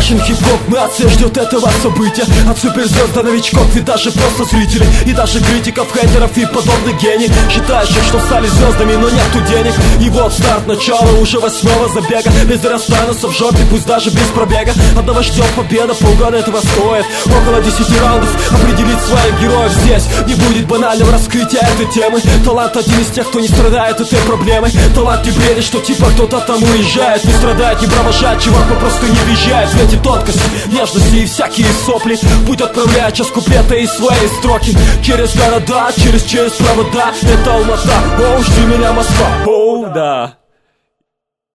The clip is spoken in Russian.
Russian хип-хоп нация ждет этого события. От суперзвезд до новичков и даже просто зрителей, и даже критиков, хейтеров и подобных гений, считающих, что стали звездами, но нету денег. И вот старт, начало уже 8-го забега. Везде расстанутся в жопе, пусть даже без пробега. Одного ждет победа, полгода этого стоит. Около 10 раундов определить своих героев. Здесь не будет банального раскрытия этой темы. Талант один из тех, кто не страдает этой проблемой. Талант не бредит, что типа кто-то там уезжает. Не страдает, не провожает, чувак попросту не въезжает. В эти тонкости, нежности и всякие сопли. Путь отправляет час куплета и свои строки. Через города, через провода. Это Алмата, оу, жди меня, Москва, оу, да.